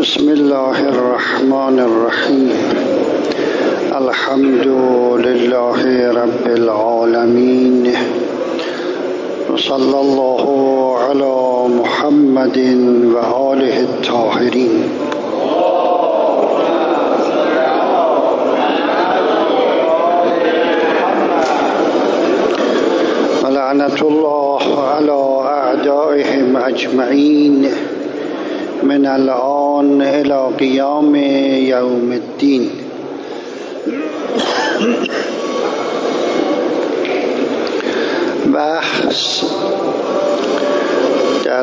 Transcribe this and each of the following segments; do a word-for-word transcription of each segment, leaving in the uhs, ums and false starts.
بسم الله الرحمن الرحیم. الحمد لله رب العالمین و صلی الله علی محمد و آله الطاهرین. و لعنت الله علی اعدائهم اجمعین من الآن الى قیام یوم الدین. بحث در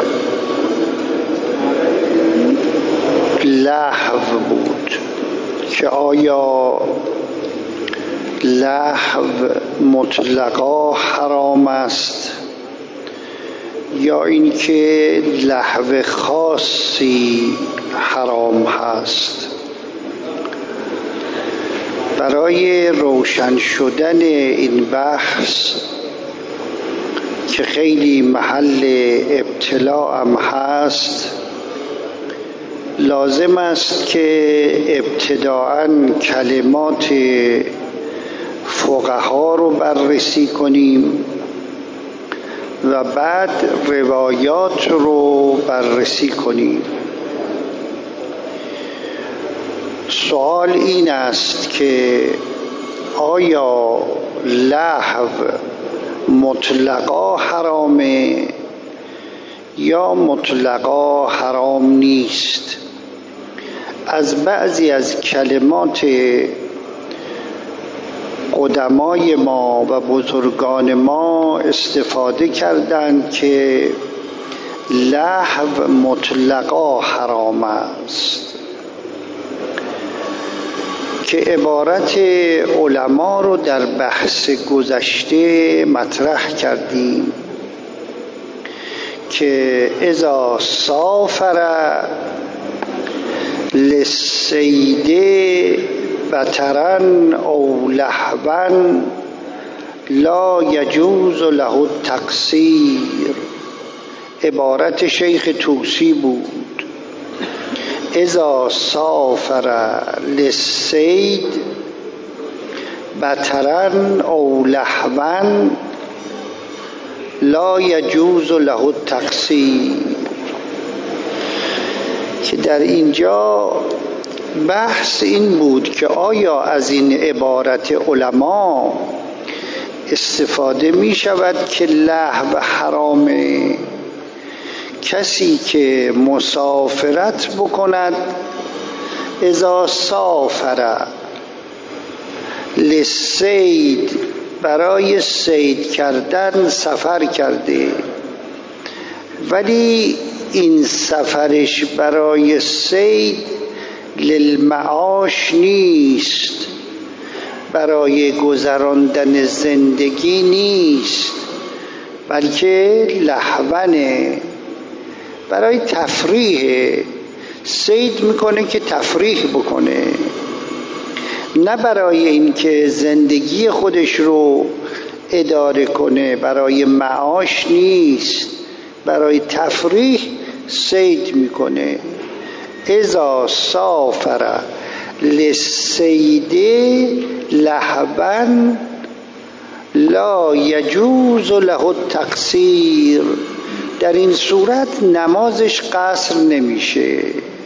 لهو بود که آیا لهو مطلقا حرام است یا اینکه لهو خاصی حرام هست. برای روشن شدن این بحث که خیلی محل ابتلاء هم هست، لازم است که ابتداءً کلمات فقها رو بررسی کنیم و بعد روایات رو بررسی کنیم. سوال این است که آیا لهو مطلقا حرامه یا مطلقا حرام نیست؟ از بعضی از کلمات قدمای ما و بزرگان ما استفاده کردند که لهو مطلقا حرام است، که عبارت علما رو در بحث گذشته مطرح کردیم که اذا سافر للصید بترن او لهون لا یجوز له التقصیر. عبارت شیخ طوسی بود: اذا سافر للصید بترن او لهون لا یجوز له التقصیر. که در اینجا بحث این بود که آیا از این عبارت علما استفاده می شود که لهو حرامه؟ کسی که مسافرت بکند، اذا سافر للصید، برای صید کردن سفر کرده، ولی این سفرش برای صید للمعاش نیست، برای گذراندن زندگی نیست، بلکه لهونه، برای تفریح. صید میکنه که تفریح بکنه، نه برای اینکه زندگی خودش رو اداره کنه، برای معاش نیست، برای تفریح صید میکنه. اذا سافر للصید لهوا لا یجوز له التقصیر. در این صورت نمازش قصر نمیشه.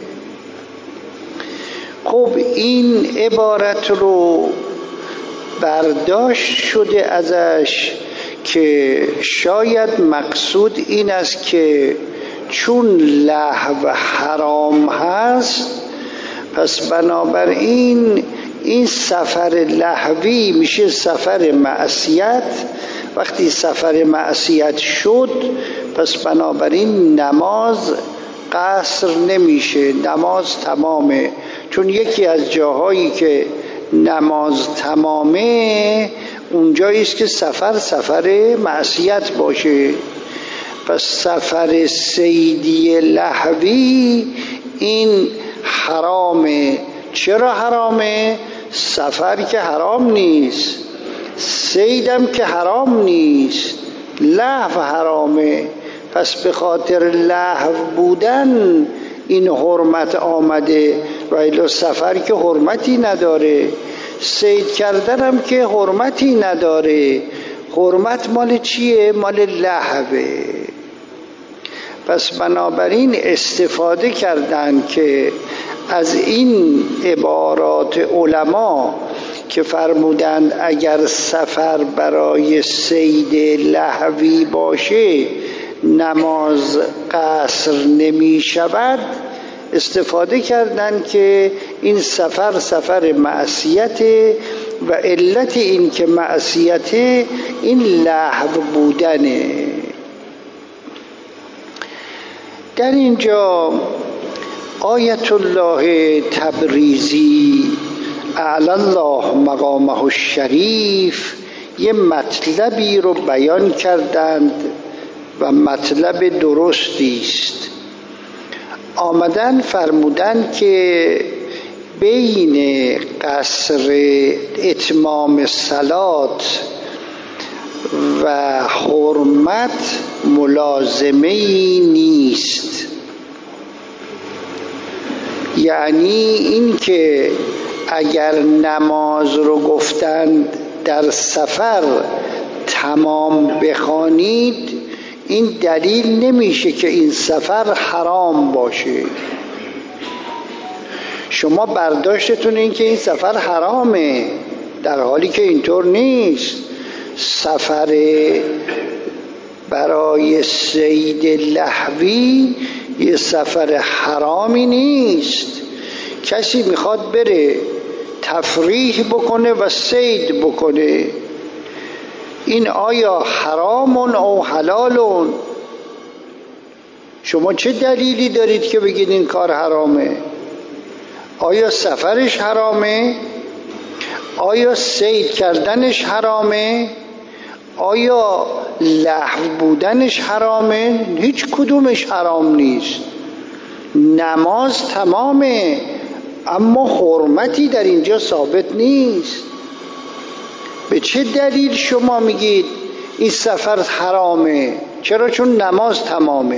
خب این عبارت رو برداشت شده ازش که شاید مقصود این است که چون لهو حرام هست، پس بنابراین این سفر لهوی میشه سفر معصیت. وقتی سفر معصیت شد، پس بنابراین نماز قصر نمیشه، نماز تمامه. چون یکی از جاهایی که نماز تمامه اونجایی است که سفر سفر معصیت باشه. پس سفر صیدی لهوی این حرامه. چرا حرامه؟ سفر که حرام نیست، صیدم که حرام نیست، لهو حرامه. پس به خاطر لهو بودن این حرمت آمده و الا سفر که حرمتی نداره، صید کردن هم که حرمتی نداره. حرمت مال چیه؟ مال لهوه. پس بنابراین استفاده کردن که از این عبارات علما که فرمودند اگر سفر برای صید لهوی باشه نماز قصر نمی شود، استفاده کردند که این سفر سفر معصیت و علت این که معصیت این لهو بودنه. در اینجا آیت الله تبریزی اعلی الله مقامه الشریف یه مطلبی رو بیان کردند و مطلب درستی است. آمدن فرمودن که بین قصر اتمام صلات و حرمت ملازمه‌ای نیست. یعنی این که اگر نماز رو گفتند در سفر تمام بخوانید، این دلیل نمیشه که این سفر حرام باشه. شما برداشتتون این که این سفر حرامه، در حالی که اینطور نیست. سفر برای صید لهوی یه سفر حرامی نیست. کسی میخواد بره تفریح بکنه و صید بکنه، این آیا حرامون او حلالون؟ شما چه دلیلی دارید که بگید این کار حرامه؟ آیا سفرش حرامه؟ آیا صید کردنش حرامه؟ آیا لهو بودنش حرامه؟ هیچ کدومش حرام نیست. نماز تمامه، اما حرمتی در اینجا ثابت نیست. به چه دلیل شما میگید این سفر حرامه؟ چرا؟ چون نماز تمامه.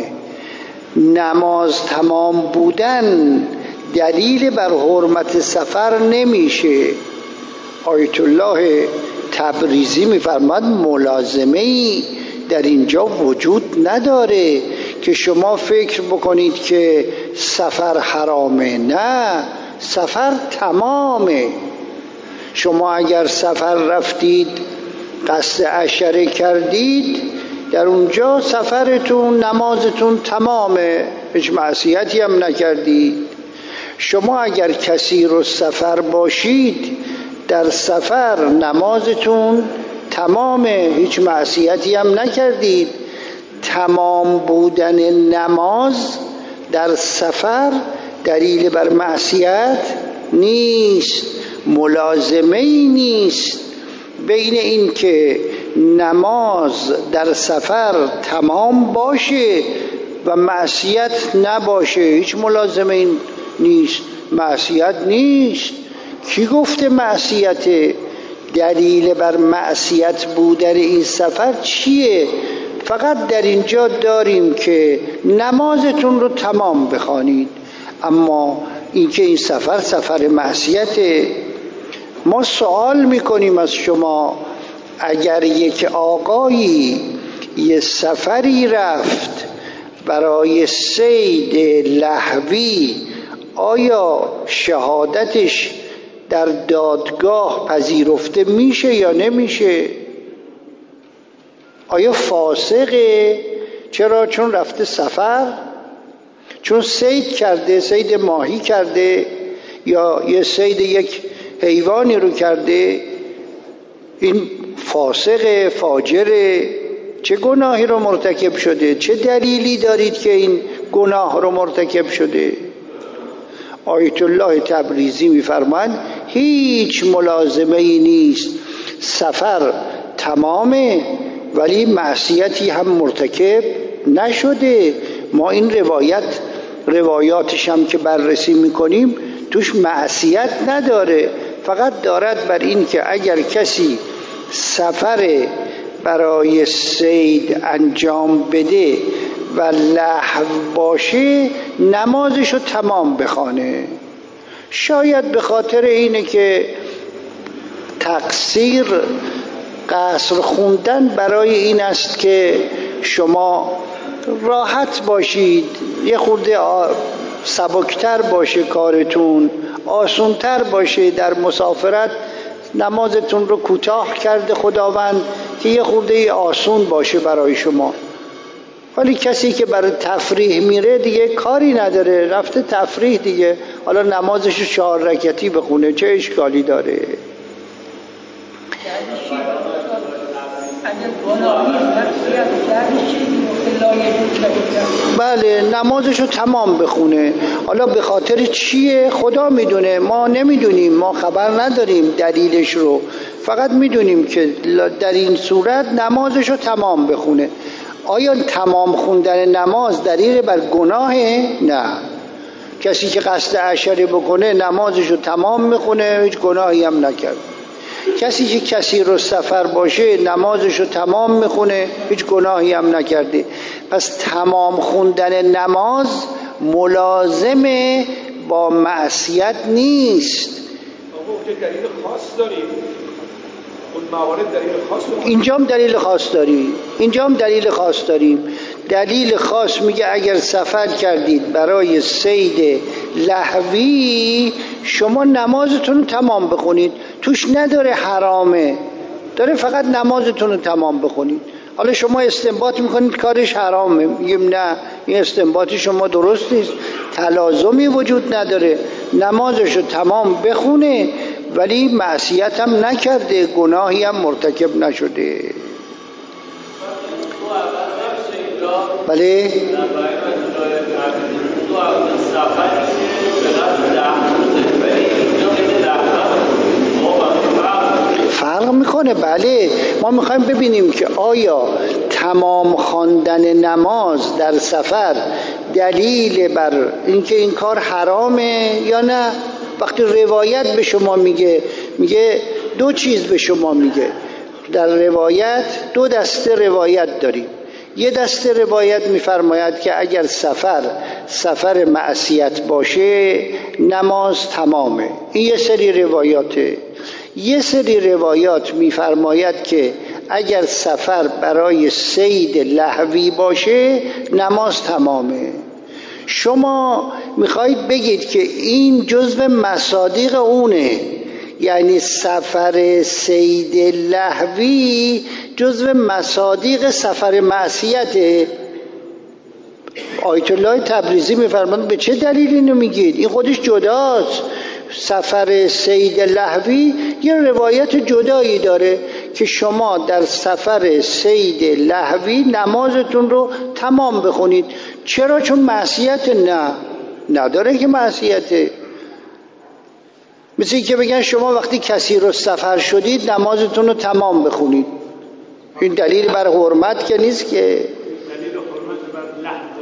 نماز تمام بودن دلیل بر حرمت سفر نمیشه. آیت الله تبریزی میفرماد ملازمه‌ای در اینجا وجود نداره که شما فکر بکنید که سفر حرامه. نه، سفر تمامه. شما اگر سفر رفتید قصد عشره کردید، در اونجا سفرتون نمازتون تمامه، هیچ معصیتی هم نکردید. شما اگر کسی رو سفر باشید، در سفر نمازتون تمامه، هیچ معصیتی هم نکردید. تمام بودن نماز در سفر دلیل بر معصیت نیست، ملازمه ای نیست. بین این که نماز در سفر تمام باشه و معصیت نباشه هیچ ملازمه ای نیست. معصیت نیست. کی گفته معصیته؟ دلیل بر معصیت بودن این سفر چیه؟ فقط در اینجا داریم که نمازتون رو تمام بخوانید، اما اینکه این سفر سفر معصیته. ما سوال میکنیم از شما، اگر یک آقایی یه سفری رفت برای صید لهوی، آیا شهادتش در دادگاه پذیرفته میشه یا نمیشه؟ آیا فاسقه؟ چرا؟ چون رفته سفر، چون صید کرده، صید ماهی کرده یا یه صید یک حیوانی رو کرده. این فاسقه، فاجره. چه گناهی رو مرتکب شده؟ چه دلیلی دارید که این گناه رو مرتکب شده؟ آیت الله تبریزی میفرماید هیچ ملازمه ای نیست. سفر تمامه ولی معصیتی هم مرتکب نشده. ما این روایت روایاتش هم که بررسی میکنیم توش معصیت نداره، فقط دارد بر این که اگر کسی سفر برای صید انجام بده و لهو باشه نمازشو تمام بخوانه. شاید به خاطر اینه که تقصیر قصر خوندن برای این است که شما راحت باشید، یه خورده سبکتر باشه کارتون، آسان‌تر باشه در مسافرت، نمازتون رو کوتاه کرده خداوند که یه خورده آسان باشه برای شما. ولی کسی که برای تفریح میره دیگه کاری نداره، رفته تفریح دیگه، حالا نمازش چهار رکعتی بخونه چه اشکالی داره؟ بله نمازشو تمام بخونه. حالا به خاطر چیه خدا میدونه، ما نمیدونیم، ما خبر نداریم دلیلش رو، فقط میدونیم که در این صورت نمازشو تمام بخونه. آیا تمام خوندن نماز دلیل بر گناهه؟ نه. کسی که قصد عشره بکنه نمازشو تمام میخونه، هیچ گناهی هم نکرد. کسی که کسی رو سفر باشه نمازشو تمام میخونه، هیچ گناهی هم نکرده. پس تمام خوندن نماز ملازم با معصیت نیست. آقا دلیل خاص داریم، اون موارد دلیل خاص داریم. اینجام دلیل خاص داریم، اینجام دلیل خاص داریم. دلیل خاص میگه اگر سفر کردید برای صید لهوی شما نمازتون رو تمام بخونید، توش نداره حرامه، داره فقط نمازتون رو تمام بخونید. حالا شما استنباط میکنید کارش حرامه، میگیم نه این استنباط شما درست نیست، تلازمی وجود نداره، نمازش رو تمام بخونه ولی معصیت هم نکرده، گناهی هم مرتکب نشده. بله فرق میکنه. بله ما میخوایم ببینیم که آیا تمام خواندن نماز در سفر دلیل بر اینکه این کار حرامه یا نه. وقتی روایت به شما میگه، میگه دو چیز به شما میگه. در روایت دو دسته روایت داریم. یه دسته روایت میفرماید که اگر سفر سفر معصیت باشه نماز تمامه، این یه سری روایاته. یه سری روایات میفرماید که اگر سفر برای صید لهوی باشه نماز تمامه. شما میخواید بگید که این جزو مصادیق اونه، یعنی سفر صید لهوی جزو مصادیق سفر معصیته. آیت الله تبریزی میفرماند به چه دلیل اینو میگید؟ این خودش جداست. سفر صید لهوی یه روایت جدایی داره که شما در سفر صید لهوی نمازتون رو تمام بخونید. چرا؟ چون معصیت نه نداره که معصیته. مثل که بگن شما وقتی کسی رو سفر شدید نمازتون رو تمام بخونید. این دلیل بر حرمت که نیست که. دلیل حرمت بر لهو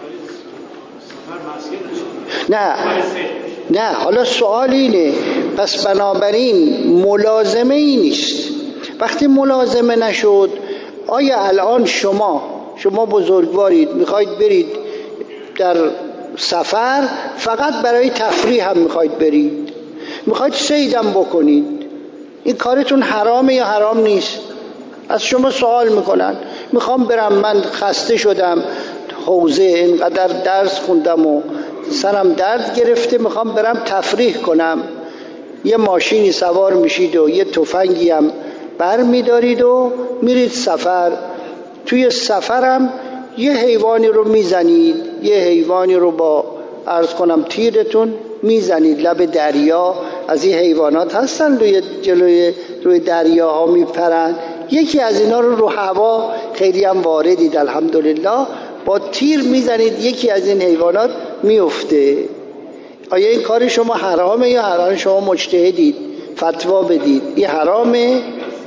سفر معصیت نه نه. حالا سوال اینه، پس بنابراین ملازمه ای نیست. وقتی ملازمه نشد، آیا الان شما شما بزرگوارید میخواید برید در سفر فقط برای تفریح هم میخواید برید، میخواید صیدم بکنید، این کارتون حرامه یا حرام نیست؟ از شما سوال میکنن. میخوام برم، من خسته شدم، حوزه اینقدر درس خوندم و سرم درد گرفته، میخوام برم تفریح کنم. یه ماشینی سوار میشید و یه تفنگی هم بر میدارید و میرید سفر. توی سفرم یه حیوانی رو میزنید، یه حیوانی رو با عرض کنم تیرتون میزنید لب دریا. از این حیوانات هستن روی جلوی روی دریاها میپرن. یکی از اینا رو رو هوا خیلی هم واردید الحمدلله، با تیر میزنید یکی از این حیوانات میفته. آیا این کار شما حرامه یا حرام؟ شما مجتهدید فتوا بدید این حرامه؟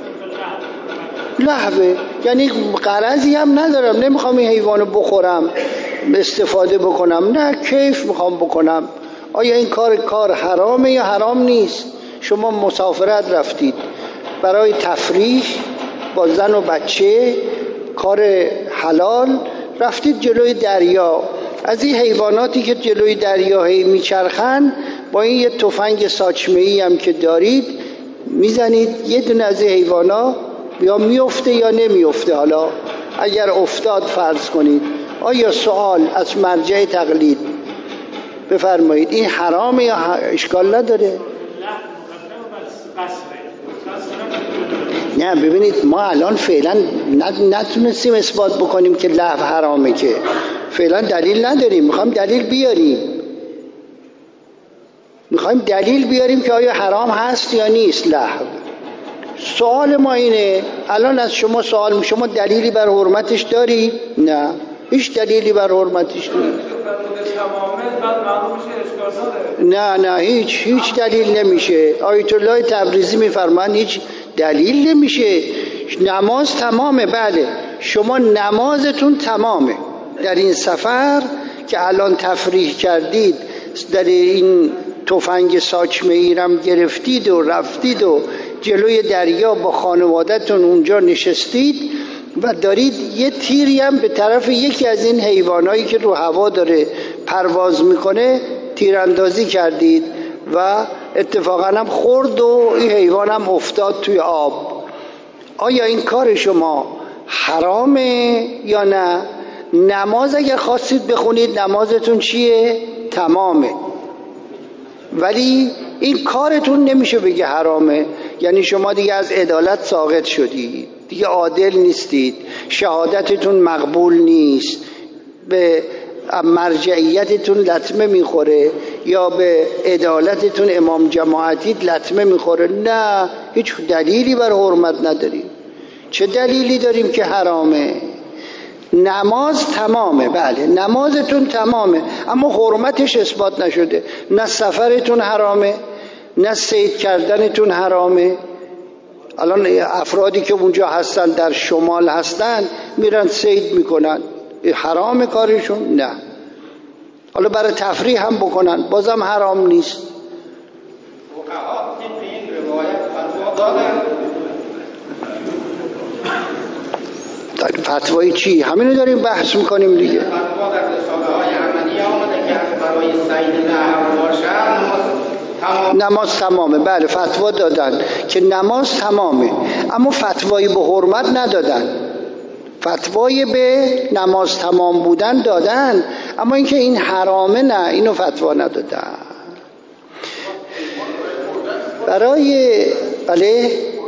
لهوه، یعنی غرضی هم ندارم، نمیخوام این حیوانو بخورم استفاده بکنم، نه کیف میخوام بکنم. آیا این کار کار حرامه یا حرام نیست؟ شما مسافرت رفتید برای تفریح با زن و بچه، کار حلال، رفتید جلوی دریا، از این حیواناتی که جلوی دریا هی میچرخن با این یه تفنگ ساچمه‌ای هم که دارید میزنید، یه دونه از این حیوانا یا میفته یا نمیفته. حالا اگر افتاد فرض کنید، آیا سوال از مرجع تقلید بفرمایید این حرامه یا اشکال نداره؟ نه ببینید ما الان فعلا نتونستیم اثبات بکنیم که لهو حرامه، که فعلا دلیل نداریم. میخوایم دلیل بیاریم، میخوایم دلیل بیاریم که آیا حرام هست یا نیست لهو. سوال ما اینه، الان از شما سوال می شما دلیلی بر حرمتش داری؟ نه، هیچ دلیلی بر حرمتش نیست. نه نه هیچ هیچ دلیل نمیشه. آیت الله تبریزی میفرمان هیچ دلیل نمیشه. نماز تمامه. بله شما نمازتون تمامه در این سفر که الان تفریح کردید، در این تفنگ ساچمه ایرم گرفتید و رفتید و جلوی دریا با خانوادتون اونجا نشستید و دارید یه تیری هم به طرف یکی از این حیوانایی که رو هوا داره پرواز میکنه تیراندازی کردید و اتفاقا هم خورد و این حیوان هم افتاد توی آب. آیا این کار شما حرامه یا نه؟ نماز اگر خواستید بخونید نمازتون چیه؟ تمامه. ولی این کارتون نمیشه بگه حرامه، یعنی شما دیگه از عدالت ساقط شدید، دیگه عادل نیستید، شهادتتون مقبول نیست، به مرجعیتتون لطمه میخوره یا به عدالتتون امام جماعتید لطمه میخوره. نه، هیچ دلیلی بر حرمت نداریم. چه دلیلی داریم که حرامه؟ نماز تمامه. بله نمازتون تمامه، اما حرمتش اثبات نشده. نه سفرتون حرامه، نه صید کردنتون حرامه. الان افرادی که اونجا هستن در شمال هستن میرن صید میکنن، حرام کارشون؟ نه. حالا برای تفریح هم بکنن بازم حرام نیست. فتوای چی؟ همینو داریم بحث میکنیم دیگه. نماز تمامه. بله فتوا دادن که نماز تمامه، اما فتوایی به حرمت ندادن. فتوای به نماز تمام بودن دادن، اما اینکه این حرامه نه، اینو فتوا ندادن. برای بله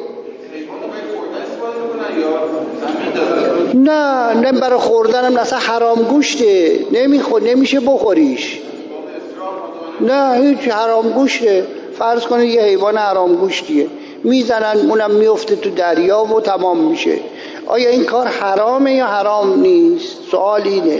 نه نه برای خوردن هم اصلا حرام گوشته، نمیخور نمیشه بخوریش. نه هیچ حرام گوشته. فرض کنید یه حیوان حرام گوشتیه میزنن اونم میفته تو دریا و تمام میشه. آیا این کار حرامه یا حرام نیست؟ سوال اینه.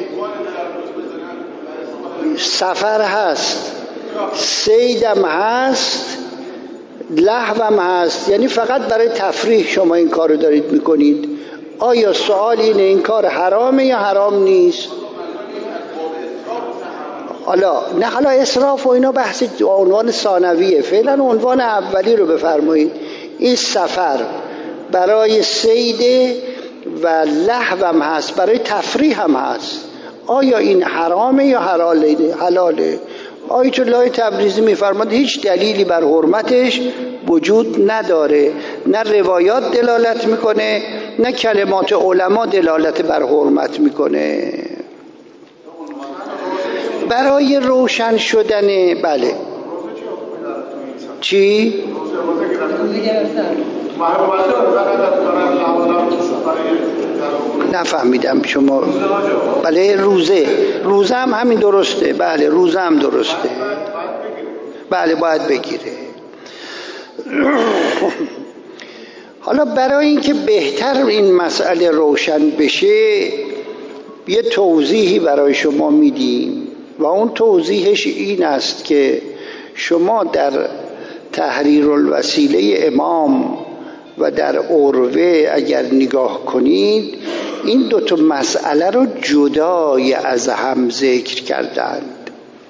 سفر هست، صیدم هست، لهوم هست، یعنی فقط برای تفریح شما این کارو دارید میکنید. آیا سوال اینه این کار حرامه یا حرام نیست؟ حالا نه، حالا اسراف و اینا بحث عنوان ثانویه، فعلا عنوان اولی رو بفرمایید. این سفر برای صید و لهو هم هست، برای تفریح هم هست. آیا این حرامه یا حلاله؟ حلاله. آیت الله تبریزی میفرماد هیچ دلیلی بر حرمتش وجود نداره، نه روایات دلالت میکنه نه کلمات علما دلالت بر حرمت میکنه. برای روشن شدن بله چی؟ نفهمیدم شما. بله روزه روزه هم همین درسته. بله روزه هم درسته. بله باید بگیره. حالا برای اینکه بهتر این مسئله روشن بشه یه توضیحی برای شما میدیم و اون توضیحش این است که شما در تحریر الوسیله امام و در عروه اگر نگاه کنید این دو تا مسئله رو جدای از هم ذکر کردند.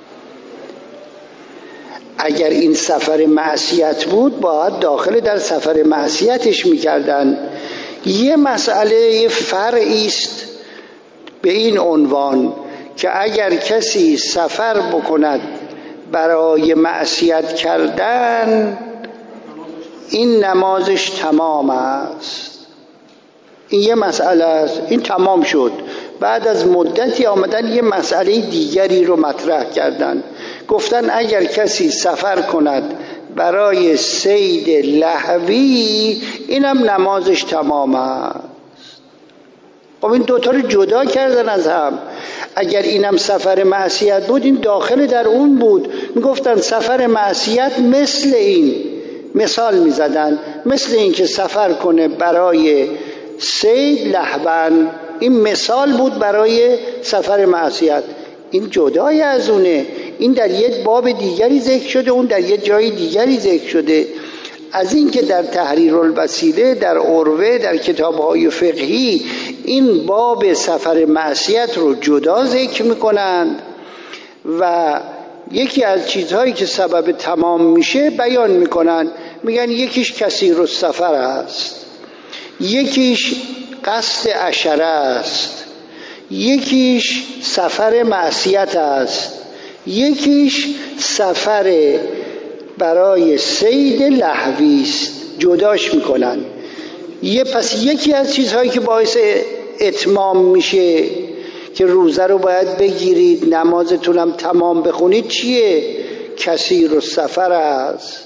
اگر این سفر معصیت بود باید داخل در سفر معصیتش میکردن. یه مسئله یه فرعی است به این عنوان که اگر کسی سفر بکند برای معصیت کردن، این نمازش تمام است. این یه مسئله است، این تمام شد. بعد از مدتی آمدن یه مسئله دیگری رو مطرح کردن، گفتن اگر کسی سفر کند برای صید لهوی، اینم نمازش تمام است. خب این دوتا رو جدا کردن از هم. اگر اینم سفر معصیت بود، این داخل در اون بود. میگفتن سفر معصیت مثل این، مثال میزدن، مثل این که سفر کنه برای صید لهوان، این مثال بود برای سفر معصیت. این جدای از اونه. این در یک باب دیگری ذکر شده، اون در یک جای دیگری ذکر شده. از این که در تحریر الوسیله، در عروه، در کتاب‌های فقهی این باب سفر معصیت رو جدا ذکر میکنند و یکی از چیزهایی که سبب تمام میشه بیان میکنن. میگن یکیش کثیر السفر است، یکیش قصد عشره است، یکیش سفر معصیت است، یکیش سفر برای صید لهوی است. جداش میکنن. یه پس یکی از چیزهایی که باعث اتمام میشه که روزه رو باید بگیرید، نمازتونم تمام بخونید، چیه؟ کثیر السفر است.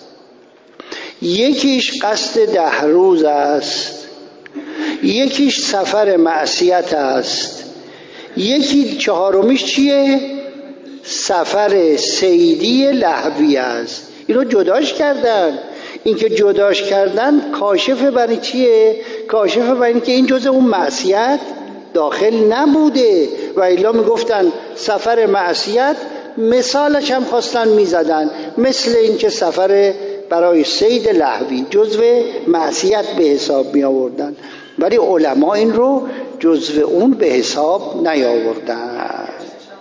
یکیش قصد ده روز است، یکیش سفر معصیت است، یکی چهارمیش چیه؟ سفر صیدی لهوی است. اینو جداش کردن. این که جداش کردن کاشف برای چیه؟ کاشف برای این که این جزء اون معصیت داخل نبوده. و الا میگفتن سفر معصیت، مثالش هم خواستن میزدن، مثل این که سفر برای صید لهوی جزء معصیت به حساب می آوردن، ولی علما این رو جزء اون به حساب نیاوردن.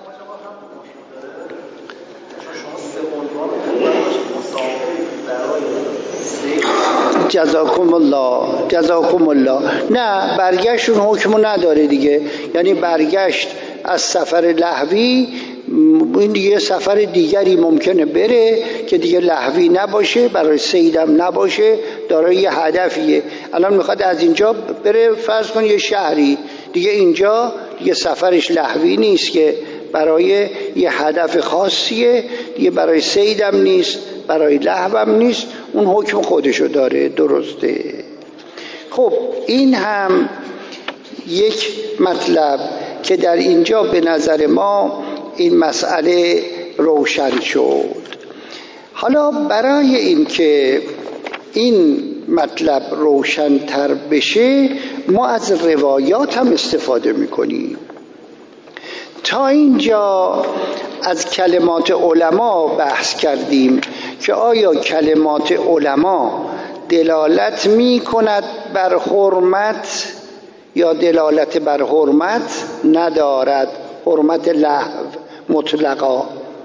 جزاکم الله جزاکم الله. نه، برگشتون حکمو نداره دیگه. یعنی برگشت از سفر لهوی، این دیگه سفر دیگری ممکنه بره که دیگه لهوی نباشه، برای صیدم نباشه، دارای یه هدفیه. الان میخواد از اینجا بره، فرض کن یه شهری دیگه، اینجا دیگه سفرش لهوی نیست که برای یه هدف خاصیه، دیگه برای صیدم نیست، برای لهوم نیست، اون حکم خودشو داره. درسته. خب این هم یک مطلب که در اینجا به نظر ما این مسئله روشن شد. حالا برای این که این مطلب روشن‌تر بشه، ما از روایات هم استفاده می‌کنیم. تا اینجا از کلمات علما بحث کردیم که آیا کلمات علما دلالت می کند بر حرمت یا دلالت بر حرمت ندارد، حرمت لهو مطلقا.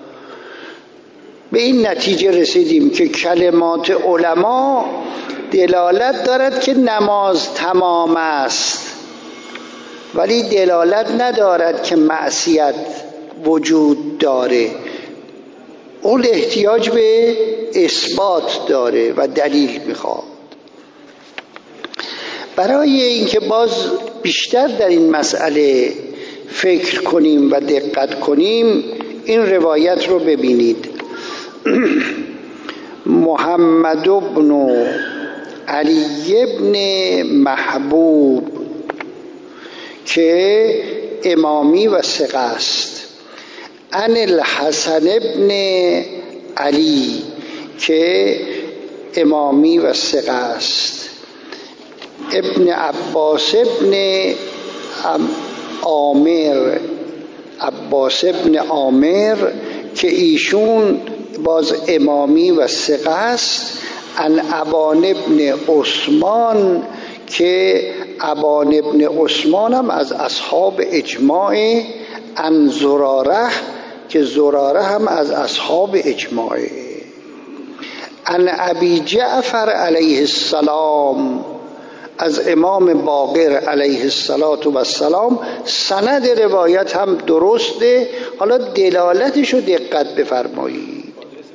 به این نتیجه رسیدیم که کلمات علما دلالت دارد که نماز تمام است، ولی دلالت ندارد که معصیت وجود داره. اون احتیاج به اثبات داره و دلیل میخواد. برای اینکه باز بیشتر در این مسئله فکر کنیم و دقت کنیم، این روایت رو ببینید. محمد بن علی بن محبوب که امامی و ثقه است، عن الحسن بن علی که امامی و ثقه است، ابن عباس ابن عامر، عباس ابن عامر که ایشون باز امامی و ثقه است، عن ابان ابن عثمان که ابان ابن عثمان هم از اصحاب اجماع، عن زراره که زراره هم از اصحاب اجماعه، عن ابی جعفر علیه السلام از امام باقر علیه السلام. سند روایت هم درسته. حالا دلالتشو دقت بفرمایید.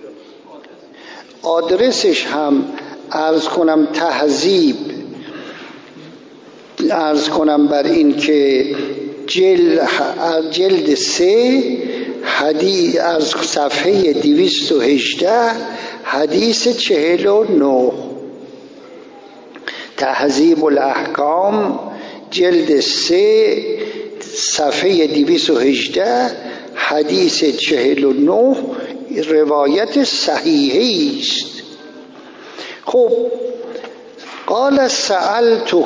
آدرسش هم عرض کنم تهذیب، عرض کنم بر این که جلد, جلد سه حدیث از صفحه دویست و هجده حدیث چهل و نه. تهذیب الاحکام جلد سه صفحه دویست و هجده حدیث چهل و نه روایت صحیحی است. خب قال سألته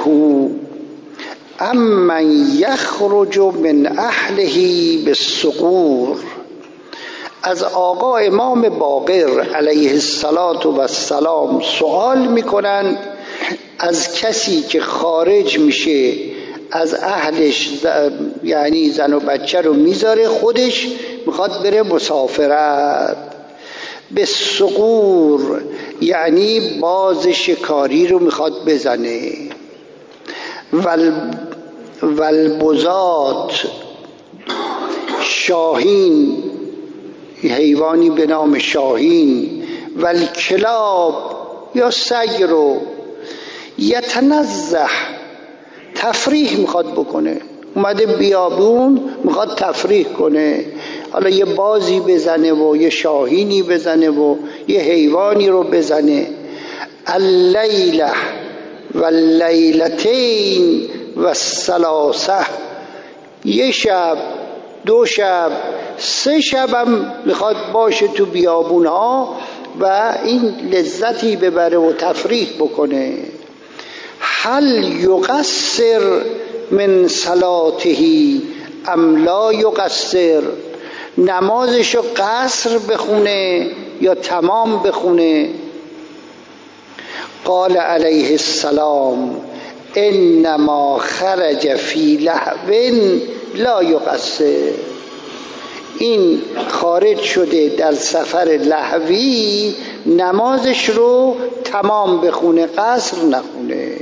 امن یخرج من اهله بالصقور. از آقا امام باقر علیه السلام سوال میکنند از کسی که خارج میشه از اهلش، یعنی زن و بچه رو میذاره خودش میخواد بره مسافرت. به صقور یعنی باز شکاری رو میخواد بزنه. ول والبزات شاهین، حیوانی به نام شاهین. والکلاب یا سگ رو. یتنزه تفریح میخواد بکنه، اومده بیابون میخواد تفریح کنه، حالا یه بازی بزنه و یه شاهینی بزنه و یه حیوانی رو بزنه. اللیله و اللیلتین و الثلاثه، یه شب، دو شب، سه شبم میخواد باشه تو بیابون ها و این لذتی ببره و تفریح بکنه. هل یقصر من صلاته ام لا یقصر، نمازشو قصر بخونه یا تمام بخونه. قال علیه السلام انما خرج فی لهو لا یقصر، این خارج شده در سفر لهوی، نمازش رو تمام بخونه، قصر نخونه.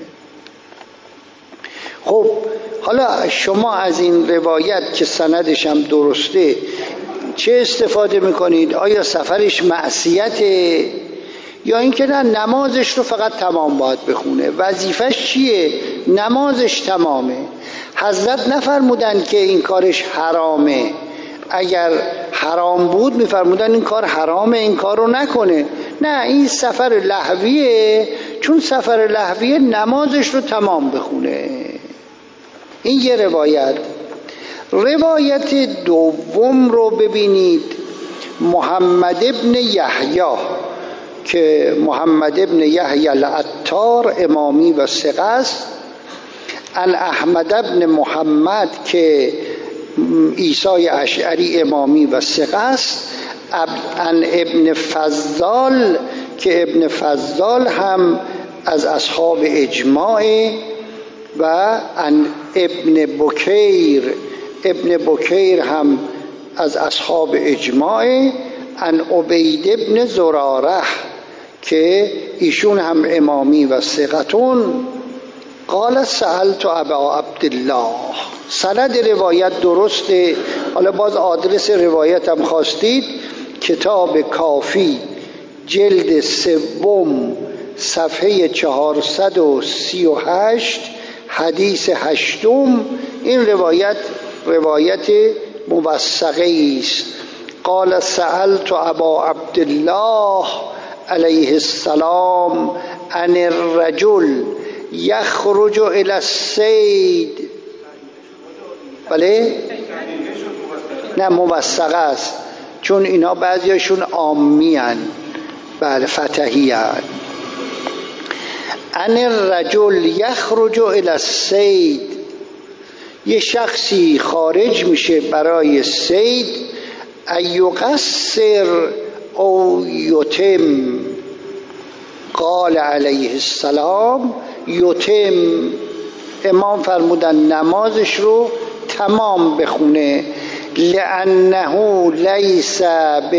خب حالا شما از این روایت که سندش هم درسته چه استفاده میکنید؟ آیا سفرش معصیته یا اینکه نه نمازش رو فقط تمام باید بخونه؟ وظیفش چیه؟ نمازش تمامه. حضرت نفرمودن که این کارش حرامه، اگر حرام بود میفرمودن این کار حرامه، این کار رو نکنه. نه، این سفر لهویه، چون سفر لهویه نمازش رو تمام بخونه. این یه روایت. روایت دوم رو ببینید. محمد ابن یحیی که محمد ابن یحیی العطار امامی و ثقه است، عن احمد ابن محمد که عیسی اشعری امامی و ثقه است، عن ابن فضال که ابن فضال هم از اصحاب اجماع، و عن ابن بکیر، ابن بکیر هم از اصحاب اجماع، عن عبید ابن زراره که ایشون هم امامی و ثقتون. قال سألت ابا عبدالله. سند روایت درسته. حالا باز آدرس روایت هم خواستید، کتاب کافی جلد سوم صفحه چهارصد و سی و هشت حدیث هشتم. این روایت روایت موثقه است. قال سألت ابا عبدالله علیه السلام عن الرجل یخرج الى الصید. بله؟ نه موثقه است، چون اینا بعضیاشون عامی هن. بله فتحی هن. عن الرجل یخرج الى الصید، یه شخصی خارج میشه برای صید. ایقصر او یتم. قال علیه السلام یتم، امام فرمودن نمازش رو تمام بخونه. لانه لیس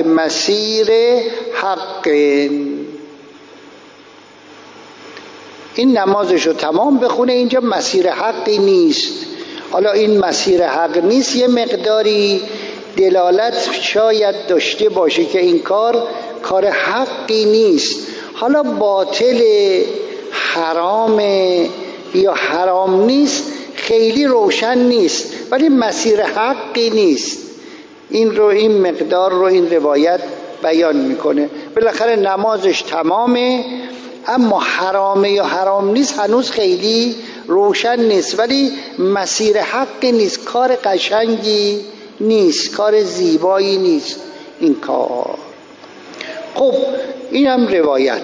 بمسیر حق، این نمازش رو تمام بخونه، اینجا مسیر حقی نیست. حالا این مسیر حق نیست، یه مقداری دلالت شاید داشته باشه که این کار کار حقی نیست. حالا باطل، حرام یا حرام نیست خیلی روشن نیست، ولی مسیر حقی نیست. این رو این مقدار رو این روایت بیان میکنه. بالاخره نمازش تمامه، اما حرامه یا حرام نیست هنوز خیلی روشن نیست، ولی مسیر حقی نیست، کار قشنگی نیست، کار زیبایی نیست این کار. خب این هم روایت.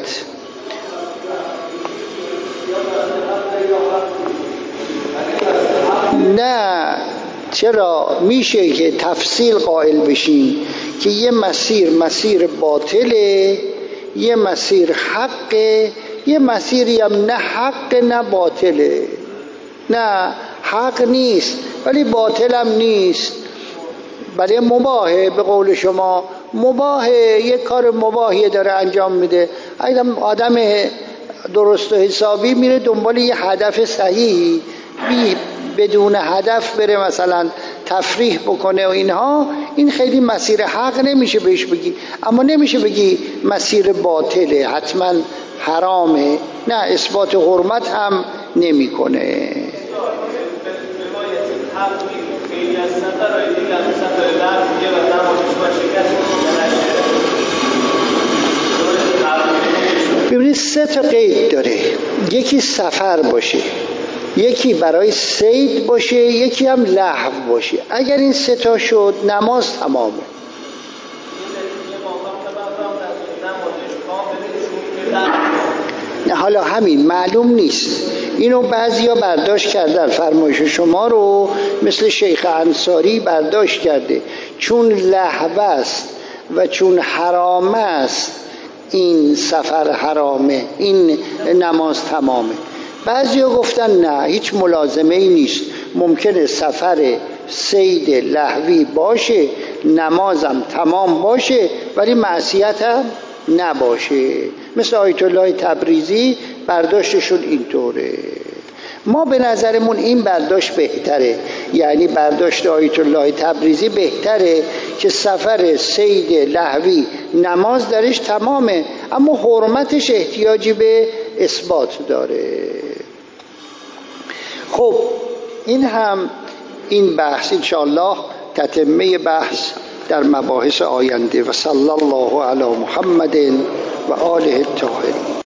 نه، چرا میشه که تفصیل قائل بشین که یه مسیر مسیر باطله، یه مسیر حقه، یه مسیری هم نه حق نه باطله. نه حق نیست ولی باطل هم نیست، بله مباهه، به قول شما مباهه، یه کار مباهی داره انجام میده. اگه آدم درست و حسابی میره دنبال یه هدف صحیحی، بی بدون هدف بره مثلا تفریح بکنه و اینها، این خیلی مسیر حق نمیشه بهش بگی، اما نمیشه بگی مسیر باطله حتما حرامه، نه اثبات حرمت هم نمیکنه. ببینید سه تا قید داره، یکی سفر باشه، یکی برای صید باشه، یکی هم لهو باشه. اگر این سه تا شد نماز تمامه. نه حالا همین معلوم نیست، اینو بعضیا برداشت کردن، فرمایش شما رو مثل شیخ انصاری برداشت کرده، چون لهو است و چون حرام است این سفر حرامه، این نماز تمامه. بعضیا گفتن نه، هیچ ملازمه ای نیست، ممکنه سفر صید لهوی باشه، نمازم تمام باشه ولی معصیت هم نباشه. مثل آیت الله تبریزی برداشتشون اینطوره. ما به نظرمون این برداشت بهتره، یعنی برداشت آیت الله تبریزی بهتره که سفر صید لهوی نماز درش تمامه، اما حرمتش احتیاجی به اثبات داره. خب این هم این بحث انشاءالله تتمه بحث در مباحث آینده. و صلی الله علی محمد و آله الطاهرین.